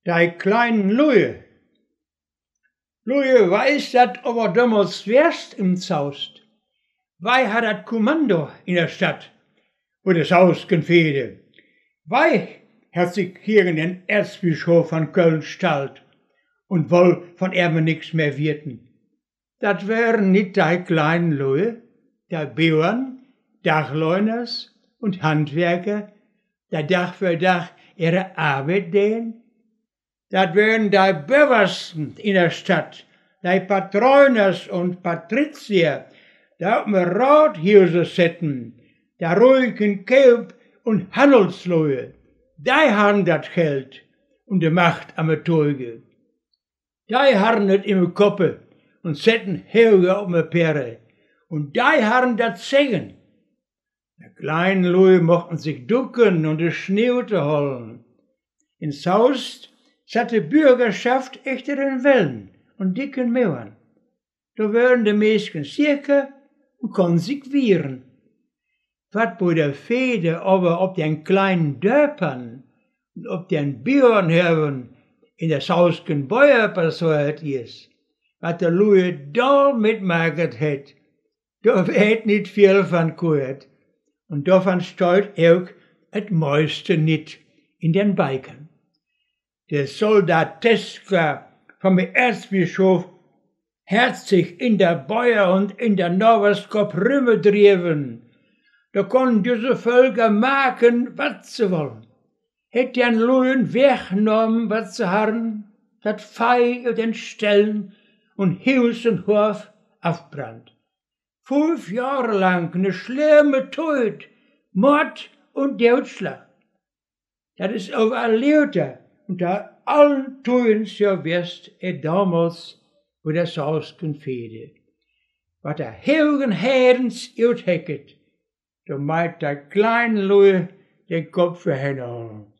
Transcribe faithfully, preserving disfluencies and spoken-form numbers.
Dei kleinen Luje. Luje weiß dat aber damals wärst im Zaust. Wei hat dat Kommando in der Stadt, wo das Haus gefehde. Wei hat sich hier in den Erzbischof von Köln stalt und woll von Erbe nix mehr wirten. Dat wären nicht dei kleinen Luje, der Bauern, Dachleuners und Handwerker, der Dach für Dach ihre Arbeit dehen. Dat wären die Bürgersten in der Stadt, die Patroners und Patrizier, die auf dem Rathhäuser sitzen, der ruhigen Kelb und Handelsleute, die haben dat Geld und die Macht am Teuge. Die haben het im Koppe und setzen Heuge auf me Perre, und die haben dat Segen. Die kleinen Leute mochten sich ducken und de Schneute holen. Ins Haus zat de Bürgerschaft echter in Wellen und dicken Mauern. Da wären de Mädchen circa und konnten sich wehren. Wat bei der Fede aber ob den kleinen Dörpern und ob den Bauernhöfen in das Hausken Bäuer passiert ist, wat der Luje da mitmaget het, da wird nicht viel von gehört. Und davon steut auch et meiste nicht in den Balken. Der Soldateska vom Erzbischof hat sich in der Bäuer und in der Norweskop Rümme drieben. Da konnten diese Völker machen, was sie wollen. Hätt den Lühen weggenommen, was sie haben, dat Fei und den Stellen und Haus und Hof aufbrannt. Fünf Jahre lang ne schlimme Tod, Mord und Totschlag. Das ist overlebt. Und da allen Tuens ja wirst er damals, wo das Haus gefehde. Was der Heugen Herrens uthecket, da meint der kleinen Lue den Kopf verhängen.